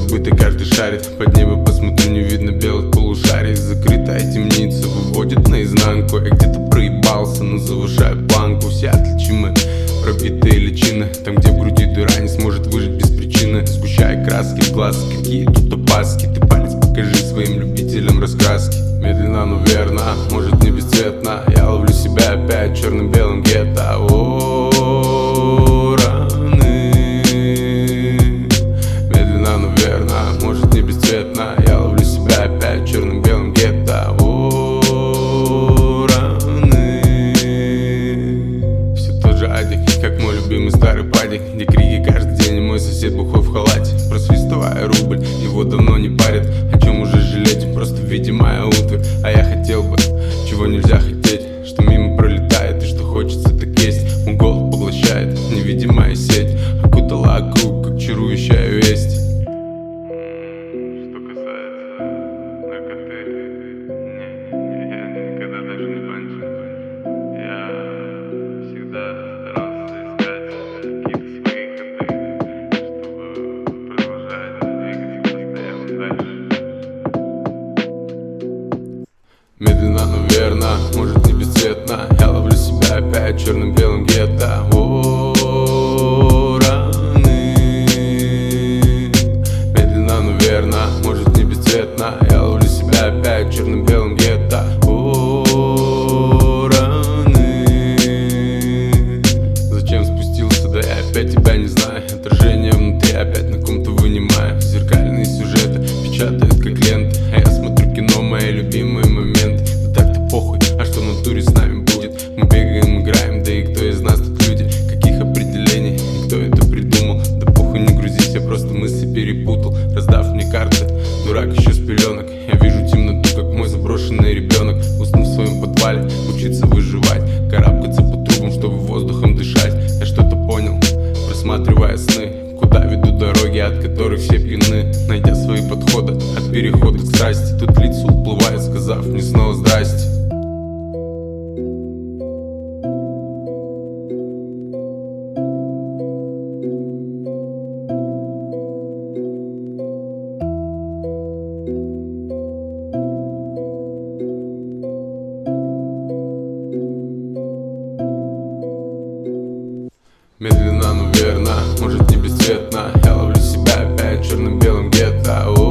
разбитой карты шарит. Под небо посмотрю, не видно белых полушарий. Закрытая темница выводит наизнанку. Я где-то проебался, но завышаю планку. Все отличимы, пробитые личины. Там, где в груди дыра, не сможет выжить без причины. Сгущая краски в глаз, какие тут опаски. Ты палец покажи своим любителям раскраски. Медленно, но верно, может не бесцветно. Я ловлю себя опять черно-белым гетто. О, раны. Медленно, но верно, может не бесцветно. Я ловлю себя опять черно-белым гетто. О, раны. Все тот же адик, как мой любимый старый падик, где крики каждый день и мой сосед бухой в халате. Просвистывая рубль, его давно не парит. О чем уже жалеть, просто видимая утварь. А я хотел бы, чего нельзя хотеть, что мимо пролетает и что хочется так есть. Мой голод поглощает невидимая сеть, окутала округ, как чарующая весть. Что касается наркоты, я никогда даже не банчил. Я всегда старался искать какие-то свои ходы, чтобы продолжать двигаться постоянно дальше. Медленно, но верно, может не бесцветно. Я ловлю себя опять черно-белым гетто. О, раны. Медленно, но верно, может не бесцветно. Я ловлю себя опять черно-белым гетто. О, раны. Зачем спустился, да я опять тебя не знаю. Отражение внутри опять на ком-то вынимаю. Зеркальные сюжеты печатают как ленты, а я смотрю кино, мои любимые моменты. Да так-то похуй, а что в натуре с нами будет? Мы бегаем, играем, да и кто из нас тут люди? Каких определений, и кто это придумал? Да похуй, не грузись, я просто мысли перепутал. Раздав мне карты, дурак еще с пеленок. Я вижу темноту, как мой заброшенный ребенок. Уснув в своем подвале, учиться выживать, карабкаться по трубам, чтобы воздухом дышать. Я что-то понял, просматривая сны, куда ведут дороги, от которых все пьяны. Найдя свои подходы от перехода к страсти, тут лица уплывают, сказав мне снова здрасте. Медленно, но верно, может не бесцветно. Я ловлю себя опять черно-белым гетто.